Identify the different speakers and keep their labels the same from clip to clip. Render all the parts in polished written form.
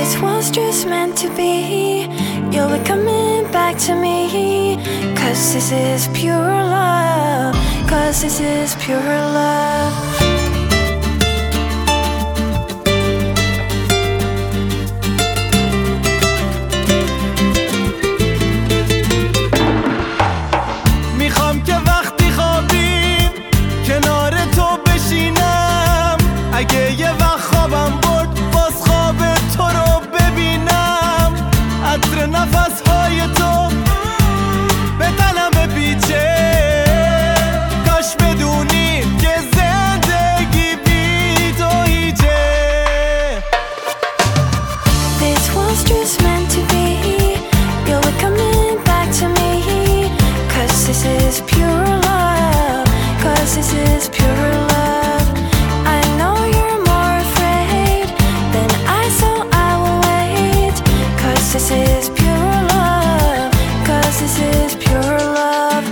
Speaker 1: This was just meant to be. You'll be coming back to me. 'Cause this is pure love. 'Cause this is pure love.
Speaker 2: میخوام که وقتی خوابیم کنار تو بشینم. اگه یه وقت خوابم برد باز خواب تو رو ببینم. عطر نفسهای تو به تنم بپیچه. کاش بدونی که زندگی بی تو هیچه.
Speaker 1: This was just meant to be. You'll be coming back to me. 'Cause this is pure love. 'Cause this is pure love. I know you're more afraid than I, so I will wait. 'Cause this is pure love. 'Cause this is pure love.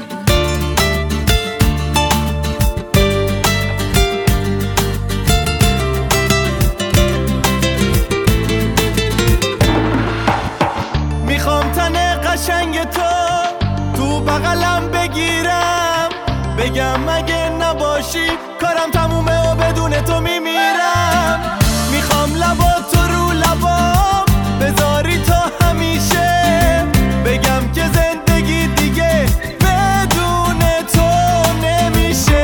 Speaker 2: میخوام تن قشنگ تو بغلم بگیرم. بگم اگه نباشی کارم تمومه و بدون تو میمیرم. میخوام لباتو رو لبام بذاری تا همیشه. بگم که زندگی دیگه بدون تو نمیشه.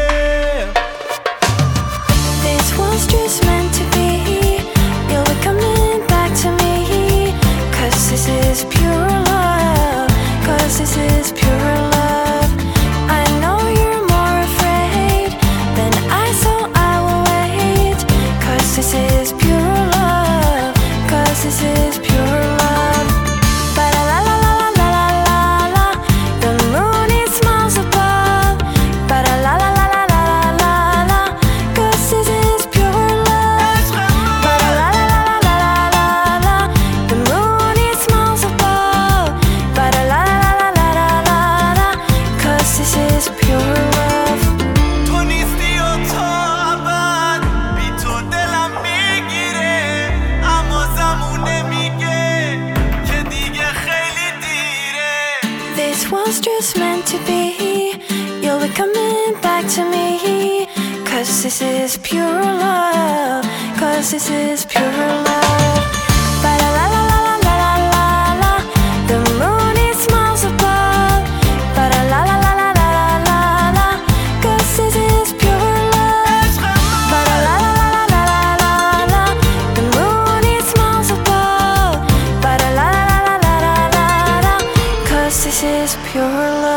Speaker 1: This was just meant to be. You'll be coming back to me. 'Cause this is pure love. 'Cause this is pure love. I know you're more afraid than I, so I will wait. 'Cause this is pure love. 'Cause this is pure love. Ba la la la la la la la la. The moon it smiles above. Ba la la la la la la la la. 'Cause this is pure love. Ba la la la la la la la la. The moon it smiles above. Ba la la la la la la la. 'Cause this is pure love.
Speaker 2: تو نیستی و تا ابد بی تو دلم میگیره. اما زمونه میگه که دیگه خیلی دیره.
Speaker 1: This was just meant to be. You'll be coming back to me. 'Cause this is pure love. 'Cause this is pure love. Ba la la la la la la la la. The moon it smiles above. Ba la la la la la la la la. 'Cause this is pure love. Ba la la la la la la la. The moon it smiles above. Ba la la la la la la la. 'Cause this is pure love.